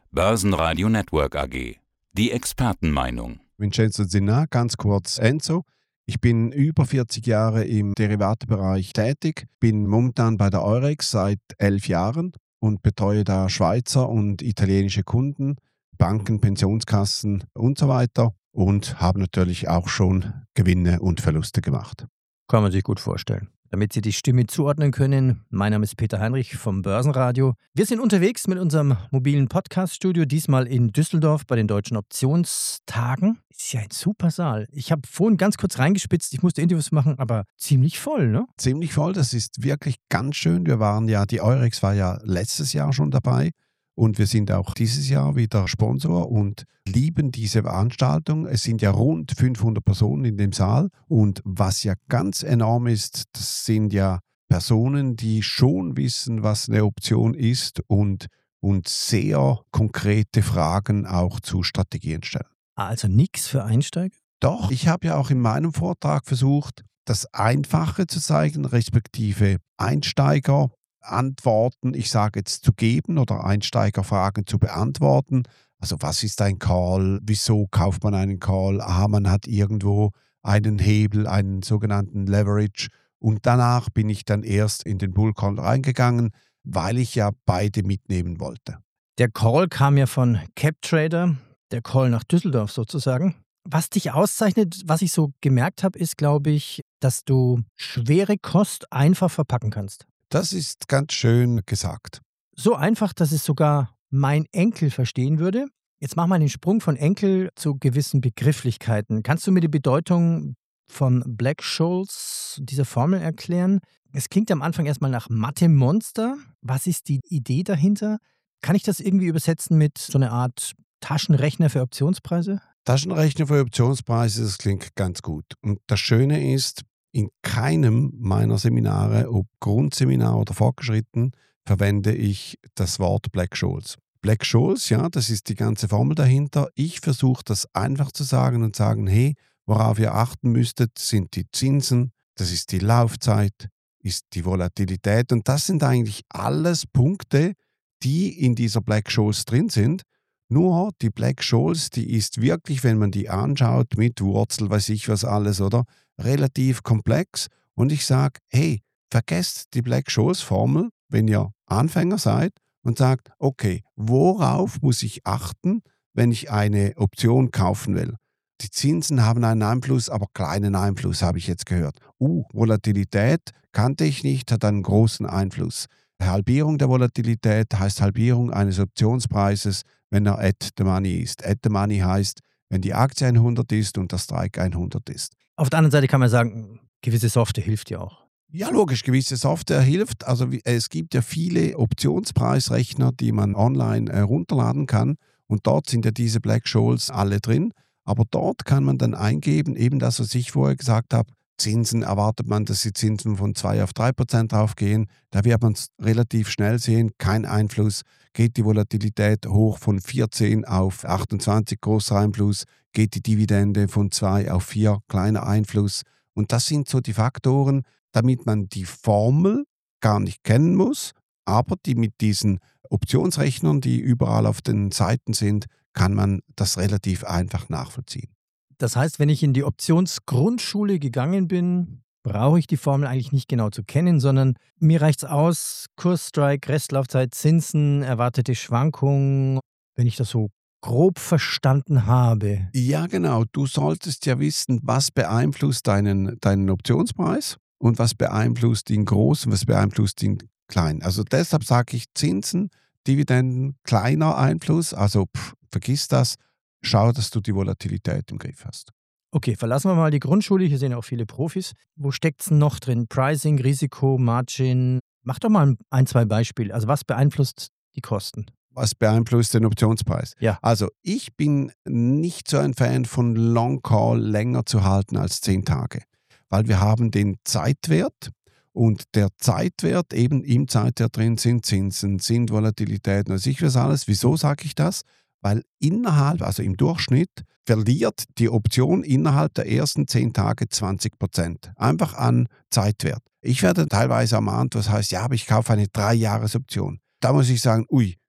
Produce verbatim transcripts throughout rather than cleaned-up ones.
Börsenradio Network A G. Die Expertenmeinung. Vincenzo Zinna, ganz kurz Enzo. Ich bin über vierzig Jahre im Derivatebereich tätig, bin momentan bei der Eurex seit elf Jahren und betreue da Schweizer und italienische Kunden, Banken, Pensionskassen und so weiter und habe natürlich auch schon Gewinne und Verluste gemacht. Kann man sich gut vorstellen. Damit Sie die Stimme zuordnen können, mein Name ist Peter Heinrich vom Börsenradio. Wir sind unterwegs mit unserem mobilen Podcast-Studio, diesmal in Düsseldorf bei den Deutschen Optionstagen. Ist ja ein super Saal. Ich habe vorhin ganz kurz reingespitzt, ich musste Interviews machen, aber ziemlich voll, ne? Ziemlich voll, das ist wirklich ganz schön. Wir waren ja, die Eurex war ja letztes Jahr schon dabei und wir sind auch dieses Jahr wieder Sponsor und lieben diese Veranstaltung. Es sind ja rund fünfhundert Personen in dem Saal und was ja ganz enorm ist, das sind ja Personen, die schon wissen, was eine Option ist und, und sehr konkrete Fragen auch zu Strategien stellen. Also nichts für Einsteiger? Doch, ich habe ja auch in meinem Vortrag versucht, das Einfache zu zeigen, respektive Einsteiger Antworten, ich sage jetzt zu geben oder Einsteigerfragen zu beantworten. Also was ist ein Call? Wieso kauft man einen Call? Aha, man hat irgendwo einen Hebel, einen sogenannten Leverage. Und danach bin ich dann erst in den Bull Call reingegangen, weil ich ja beide mitnehmen wollte. Der Call kam ja von CapTrader, der Call nach Düsseldorf sozusagen. Was dich auszeichnet, was ich so gemerkt habe, ist, glaube ich, dass du schwere Kost einfach verpacken kannst. Das ist ganz schön gesagt. So einfach, dass es sogar mein Enkel verstehen würde. Jetzt mach mal den Sprung von Enkel zu gewissen Begrifflichkeiten. Kannst du mir die Bedeutung von Black-Scholes, dieser Formel, erklären? Es klingt am Anfang erstmal nach Mathe-Monster. Was ist die Idee dahinter? Kann ich das irgendwie übersetzen mit so einer Art Taschenrechner für Optionspreise? Taschenrechner für Optionspreise, das klingt ganz gut. Und das Schöne ist, in keinem meiner Seminare, ob Grundseminar oder fortgeschritten, verwende ich das Wort Black-Scholes. Black-Scholes, ja, das ist die ganze Formel dahinter. Ich versuche das einfach zu sagen und sagen, hey, worauf ihr achten müsstet, sind die Zinsen, das ist die Laufzeit, ist die Volatilität und das sind eigentlich alles Punkte, die in dieser Black-Scholes drin sind. Nur die Black-Scholes, die ist wirklich, wenn man die anschaut, mit Wurzel, weiß ich was alles, oder? Relativ komplex. Und ich sage, hey, vergesst die Black-Scholes-Formel, wenn ihr Anfänger seid und sagt, okay, worauf muss ich achten, wenn ich eine Option kaufen will? Die Zinsen haben einen Einfluss, aber kleinen Einfluss, habe ich jetzt gehört. Uh, Volatilität kannte ich nicht, hat einen großen Einfluss. Halbierung der Volatilität heißt Halbierung eines Optionspreises, wenn er at the money ist. At the money heißt, wenn die Aktie hundert ist und der Strike hundert ist. Auf der anderen Seite kann man sagen, gewisse Software hilft ja auch. Ja, logisch, gewisse Software hilft. Also es gibt ja viele Optionspreisrechner, die man online äh, runterladen kann und dort sind ja diese Black-Scholes alle drin. Aber dort kann man dann eingeben, eben das, was ich vorher gesagt habe, Zinsen erwartet man, dass die Zinsen von zwei auf drei Prozent draufgehen. Da wird man es relativ schnell sehen, kein Einfluss. Geht die Volatilität hoch von vierzehn auf achtundzwanzig, großer Einfluss. Geht die Dividende von zwei auf vier, kleiner Einfluss. Und das sind so die Faktoren, damit man die Formel gar nicht kennen muss, aber die mit diesen Optionsrechnern, die überall auf den Seiten sind, kann man das relativ einfach nachvollziehen. Das heißt, wenn ich in die Optionsgrundschule gegangen bin, brauche ich die Formel eigentlich nicht genau zu kennen, sondern mir reicht es aus, Kurs, Strike, Restlaufzeit, Zinsen, erwartete Schwankungen, wenn ich das so grob verstanden habe. Ja, genau. Du solltest ja wissen, was beeinflusst deinen, deinen Optionspreis und was beeinflusst ihn groß und was beeinflusst ihn klein. Also deshalb sage ich Zinsen, Dividenden, kleiner Einfluss, also pff, vergiss das. Schau, dass du die Volatilität im Griff hast. Okay, verlassen wir mal die Grundschule. Hier sind ja auch viele Profis. Wo steckt es noch drin? Pricing, Risiko, Margin. Mach doch mal ein, zwei Beispiele. Also was beeinflusst die Kosten? Was beeinflusst den Optionspreis? Ja. Also ich bin nicht so ein Fan von Long Call länger zu halten als zehn Tage. Weil wir haben den Zeitwert und der Zeitwert, eben im Zeitwert drin sind Zinsen, sind Volatilitäten, also ich weiß alles. Wieso sage ich das? Weil innerhalb, also im Durchschnitt, verliert die Option innerhalb der ersten zehn Tage zwanzig Prozent. Einfach an Zeitwert. Ich werde teilweise ermahnt, was heißt, ja, aber ich kaufe eine Drei-Jahres-Option. Da muss ich sagen, ui,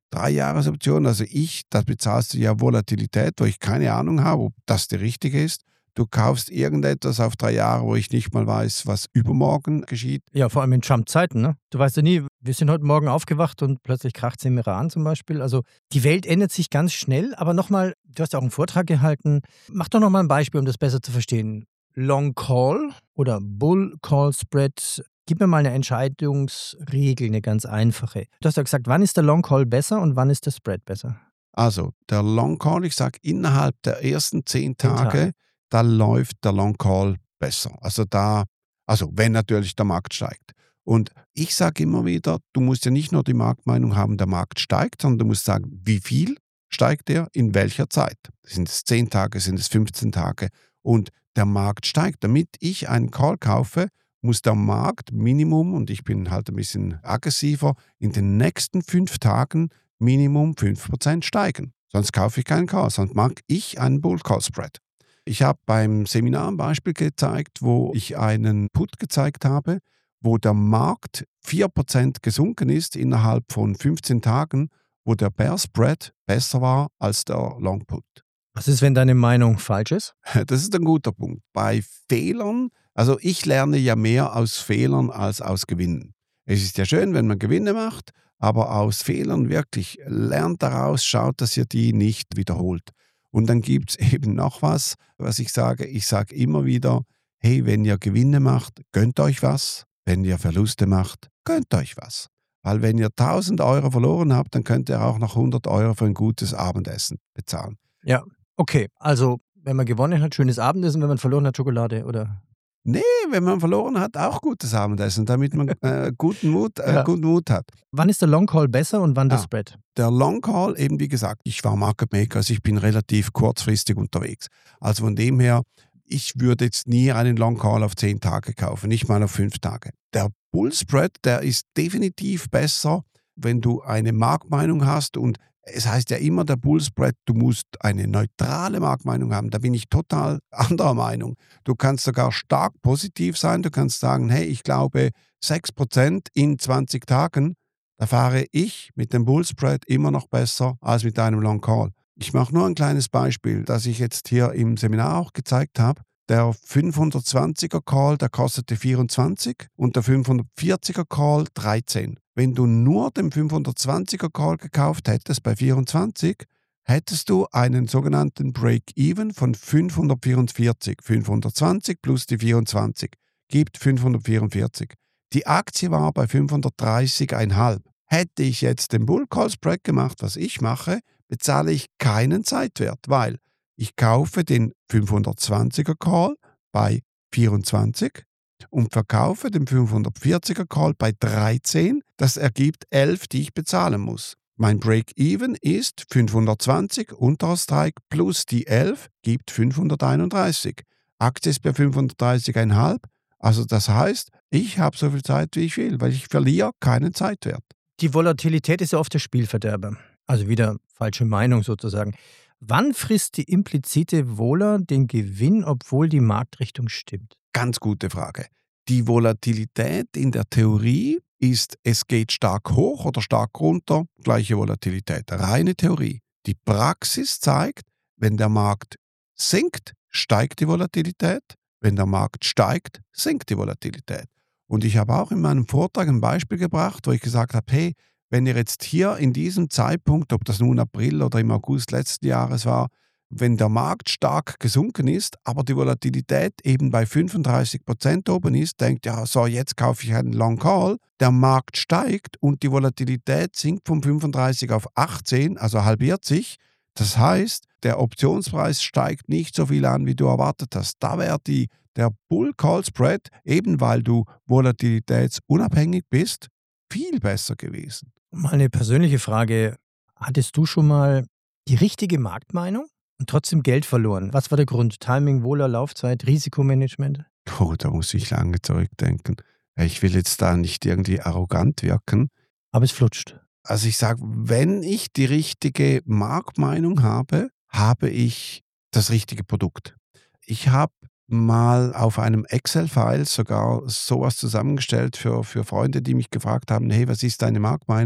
Drei-Jahres-Option, also ich, da bezahlst du ja Volatilität, wo ich keine Ahnung habe, ob das die richtige ist. Du kaufst irgendetwas auf drei Jahre, wo ich nicht mal weiß, was übermorgen geschieht. Ja, vor allem in Trump-Zeiten, ne? Du weißt ja nie, wir sind heute Morgen aufgewacht und plötzlich kracht es im Iran zum Beispiel. Also die Welt ändert sich ganz schnell, aber nochmal, du hast ja auch einen Vortrag gehalten. Mach doch nochmal ein Beispiel, um das besser zu verstehen. Long Call oder Bull Call Spread. Gib mir mal eine Entscheidungsregel, eine ganz einfache. Du hast ja gesagt, wann ist der Long Call besser und wann ist der Spread besser? Also der Long Call, ich sage innerhalb der ersten zehn Zehn Tage, Tage. da läuft der Long Call besser. Also da, also wenn natürlich der Markt steigt. Und ich sage immer wieder, du musst ja nicht nur die Marktmeinung haben, der Markt steigt, sondern du musst sagen, wie viel steigt er, in welcher Zeit. Sind es zehn Tage, sind es fünfzehn Tage? Und der Markt steigt. Damit ich einen Call kaufe, muss der Markt Minimum, und ich bin halt ein bisschen aggressiver, in den nächsten fünf Tagen Minimum fünf Prozent steigen. Sonst kaufe ich keinen Call, sonst mag ich einen Bull Call Spread. Ich habe beim Seminar ein Beispiel gezeigt, wo ich einen Put gezeigt habe, wo der Markt vier Prozent gesunken ist innerhalb von fünfzehn Tagen, wo der Bear Spread besser war als der Long Put. Was ist, wenn deine Meinung falsch ist? Das ist ein guter Punkt. Bei Fehlern, also ich lerne ja mehr aus Fehlern als aus Gewinnen. Es ist ja schön, wenn man Gewinne macht, aber aus Fehlern wirklich lernt daraus, schaut, dass ihr die nicht wiederholt. Und dann gibt es eben noch was, was ich sage. Ich sage immer wieder, hey, wenn ihr Gewinne macht, gönnt euch was. Wenn ihr Verluste macht, gönnt euch was. Weil wenn ihr tausend Euro verloren habt, dann könnt ihr auch noch hundert Euro für ein gutes Abendessen bezahlen. Ja, okay. Also, wenn man gewonnen hat, schönes Abendessen, wenn man verloren hat, Schokolade, oder? Nee, wenn man verloren hat, auch gutes Abendessen, damit man äh, guten, Mut, äh, Ja. guten Mut hat. Wann ist der Long Call besser und wann der Ah. Spread? Der Long Call, eben wie gesagt, ich war Market Maker, also ich bin relativ kurzfristig unterwegs. Also von dem her, ich würde jetzt nie einen Long Call auf zehn Tage kaufen, nicht mal auf fünf Tage. Der Bull Spread, der ist definitiv besser, wenn du eine Marktmeinung hast, und es heißt ja immer, der Bull Spread, du musst eine neutrale Marktmeinung haben. Da bin ich total anderer Meinung. Du kannst sogar stark positiv sein. Du kannst sagen, hey, ich glaube sechs Prozent in zwanzig Tagen, da fahre ich mit dem Bull Spread immer noch besser als mit einem Long Call. Ich mache nur ein kleines Beispiel, das ich jetzt hier im Seminar auch gezeigt habe. Der fünfhundertzwanziger Call, der kostete vierundzwanzig und der fünfhundertvierziger Call dreizehn. Wenn du nur den fünfhundertzwanziger Call gekauft hättest bei vierundzwanzig, hättest du einen sogenannten Break-Even von fünfhundertvierundvierzig. fünfhundertzwanzig plus die vierundzwanzig gibt fünfhundertvierundvierzig. Die Aktie war bei fünfhundertdreißig Komma fünf. Hätte ich jetzt den Bull Call Spread gemacht, was ich mache, bezahle ich keinen Zeitwert, weil ich kaufe den fünfhundertzwanziger Call bei vierundzwanzig und verkaufe den fünfhundertvierziger Call bei dreizehn. Das ergibt elf, die ich bezahlen muss. Mein Break-Even ist fünfhundertzwanzig, unterer Strike plus die elf gibt fünfhunderteinunddreißig. Aktie ist bei fünfhundertdreißig Komma fünf. Also das heißt, ich habe so viel Zeit, wie ich will, weil ich verliere keinen Zeitwert. Die Volatilität ist ja oft der Spielverderber. Also wieder falsche Meinung sozusagen. Wann frisst die implizite Vola den Gewinn, obwohl die Marktrichtung stimmt? Ganz gute Frage. Die Volatilität in der Theorie ist, es geht stark hoch oder stark runter, gleiche Volatilität. Reine Theorie. Die Praxis zeigt, wenn der Markt sinkt, steigt die Volatilität. Wenn der Markt steigt, sinkt die Volatilität. Und ich habe auch in meinem Vortrag ein Beispiel gebracht, wo ich gesagt habe, hey, wenn ihr jetzt hier in diesem Zeitpunkt, ob das nun April oder im August letzten Jahres war, wenn der Markt stark gesunken ist, aber die Volatilität eben bei fünfunddreißig Prozent oben ist, denkt, ja, so, jetzt kaufe ich einen Long Call, der Markt steigt und die Volatilität sinkt von fünfunddreißig auf achtzehn, also halbiert sich. Das heißt, der Optionspreis steigt nicht so viel an, wie du erwartet hast. Da wäre die, der Bull Call Spread, eben weil du volatilitätsunabhängig bist, viel besser gewesen. Mal eine persönliche Frage. Hattest du schon mal die richtige Marktmeinung und trotzdem Geld verloren? Was war der Grund? Timing, Vola, Laufzeit, Risikomanagement? Oh, da muss ich lange zurückdenken. Ich will jetzt da nicht irgendwie arrogant wirken. Aber es flutscht. Also ich sage, wenn ich die richtige Marktmeinung habe, habe ich das richtige Produkt. Ich habe mal auf einem Excel-File sogar sowas zusammengestellt für, für Freunde, die mich gefragt haben, hey, was ist deine Marktmeinung?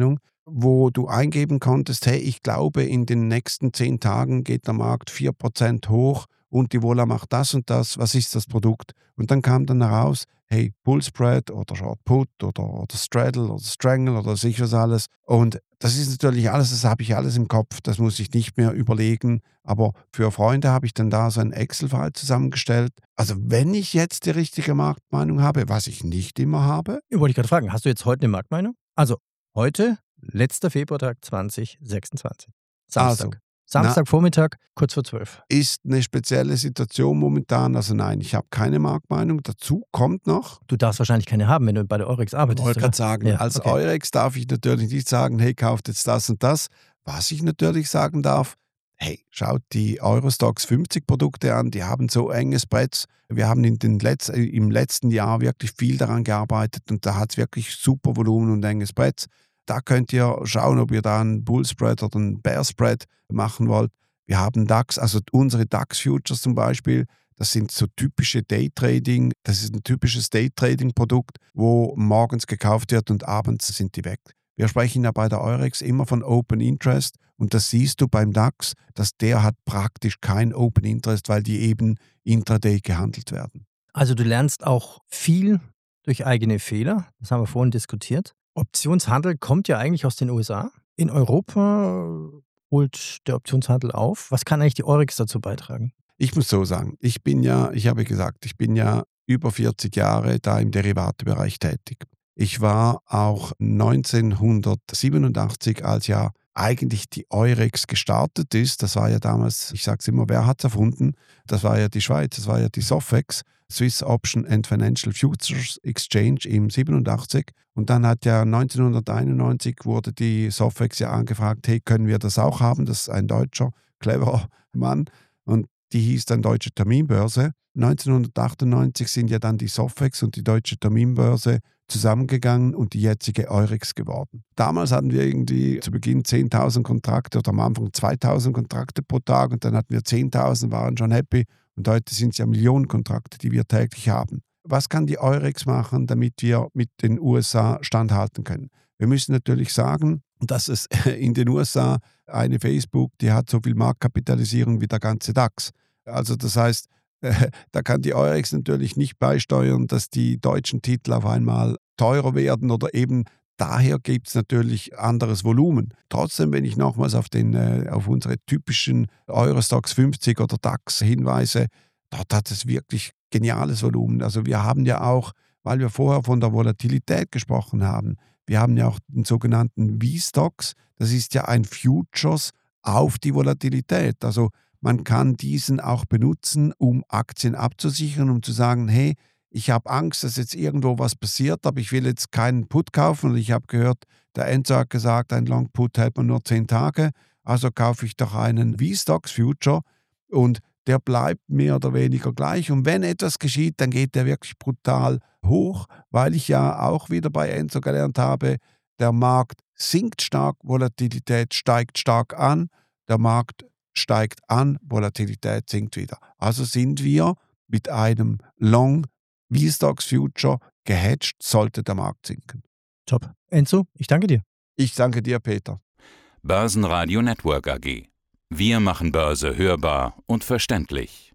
wo du eingeben konntest, hey, ich glaube, in den nächsten zehn Tagen geht der Markt vier Prozent hoch und die Vola macht das und das, was ist das Produkt? Und dann kam dann heraus, hey, Bullspread oder Short Put oder, oder Straddle oder Strangle oder sich was alles. Und das ist natürlich alles, das habe ich alles im Kopf, das muss ich nicht mehr überlegen. Aber für Freunde habe ich dann da so ein Excel-File zusammengestellt. Also wenn ich jetzt die richtige Marktmeinung habe, was ich nicht immer habe. Ja, wollte ich gerade fragen, hast du jetzt heute eine Marktmeinung? Also heute, letzter Februartag zwanzig sechsundzwanzig. Samstag. Also, Samstagvormittag, kurz vor zwölf. Ist eine spezielle Situation momentan. Also nein, ich habe keine Marktmeinung. Dazu kommt noch, Du darfst wahrscheinlich keine haben, wenn du bei der Eurex ich arbeitest, wollte oder? gerade sagen, Ja, als okay. Eurex darf ich natürlich nicht sagen, hey, kauft jetzt das und das. Was ich natürlich sagen darf, hey, schaut die Eurostoxx fünfzig Produkte an, die haben so enges Brett. Wir haben in den Letz-, im letzten Jahr wirklich viel daran gearbeitet und da hat es wirklich super Volumen und enges Brett. Da könnt ihr schauen, ob ihr da einen Bullspread oder einen Bearspread machen wollt. Wir haben DAX, also unsere DAX-Futures zum Beispiel, das sind so typische Daytrading, das ist ein typisches Daytrading-Produkt, wo morgens gekauft wird und abends sind die weg. Wir sprechen ja bei der Eurex immer von Open Interest und das siehst du beim DAX, dass der hat praktisch kein Open Interest, weil die eben intraday gehandelt werden. Also du lernst auch viel durch eigene Fehler, das haben wir vorhin diskutiert. Optionshandel kommt ja eigentlich aus den U S A. In Europa holt der Optionshandel auf. Was kann eigentlich die Eurex dazu beitragen? Ich muss so sagen, ich bin ja, ich habe gesagt, ich bin ja über vierzig Jahre da im Derivatebereich tätig. Ich war auch neunzehnhundertsiebenundachtzig, als ja eigentlich die Eurex gestartet ist. Das war ja damals, ich sage es immer, wer hat es erfunden? Das war ja die Schweiz, das war ja die Sofex, Swiss Option and Financial Futures Exchange im siebenundachtzig. Und dann hat ja neunzehnhunderteinundneunzig wurde die Sofex ja angefragt, hey, können wir das auch haben? Das ist ein deutscher, cleverer Mann. Und die hieß dann Deutsche Terminbörse. neunzehnhundertachtundneunzig sind ja dann die Sofex und die Deutsche Terminbörse zusammengegangen und die jetzige Eurex geworden. Damals hatten wir irgendwie zu Beginn zehntausend Kontrakte oder am Anfang zweitausend Kontrakte pro Tag und dann hatten wir zehntausend, waren schon happy und heute sind es ja Millionen Kontrakte, die wir täglich haben. Was kann die Eurex machen, damit wir mit den U S A standhalten können? Wir müssen natürlich sagen, dass es in den U S A eine Facebook, die hat so viel Marktkapitalisierung wie der ganze DAX. Also das heißt, äh, da kann die Eurex natürlich nicht beisteuern, dass die deutschen Titel auf einmal teurer werden oder eben daher gibt es natürlich anderes Volumen. Trotzdem, wenn ich nochmals auf, den, äh, auf unsere typischen Eurostoxx fünfzig oder DAX hinweise, dort hat es wirklich geniales Volumen. Also wir haben ja auch, weil wir vorher von der Volatilität gesprochen haben, wir haben ja auch den sogenannten V-Stocks. Das ist ja ein Futures auf die Volatilität. Also man kann diesen auch benutzen, um Aktien abzusichern, um zu sagen, hey, ich habe Angst, dass jetzt irgendwo was passiert, aber ich will jetzt keinen Put kaufen. Und ich habe gehört, der Enzo hat gesagt, ein Long Put hält man nur zehn Tage. Also kaufe ich doch einen V-Stocks Future und der bleibt mehr oder weniger gleich. Und wenn etwas geschieht, dann geht der wirklich brutal hoch, weil ich ja auch wieder bei Enzo gelernt habe, der Markt sinkt stark, Volatilität steigt stark an, der Markt steigt an, Volatilität sinkt wieder. Also sind wir mit einem Long V-Stocks Future gehatcht, sollte der Markt sinken. Top. Enzo, ich danke dir. Ich danke dir, Peter. Börsenradio Network A G. Wir machen Börse hörbar und verständlich.